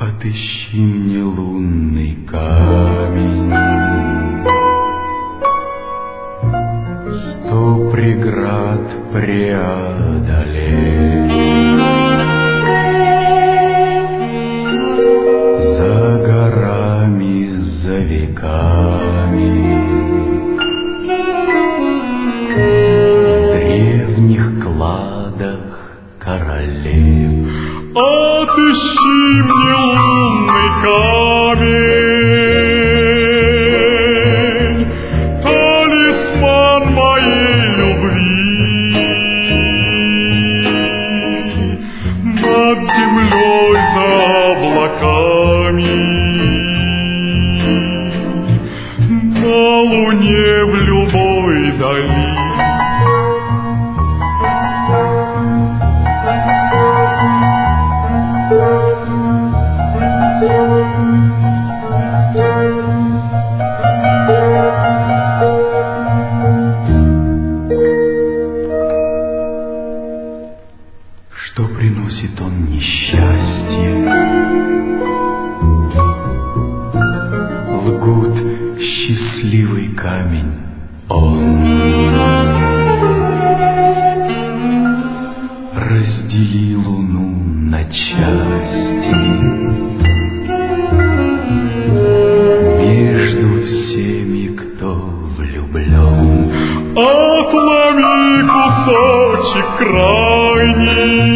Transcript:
Отыщи мне лунный камень, 100 преград преодолеть, за горами, за веками, в древних кладах королев. Отыщи мне лунный камень, талисман моей любви. Над землей за облаками, на луне в любой дали. Что приносит он несчастье? Лгут, счастливый камень он. Раздели луну на части, между всеми, кто влюблен. Отломи кусочек крайний,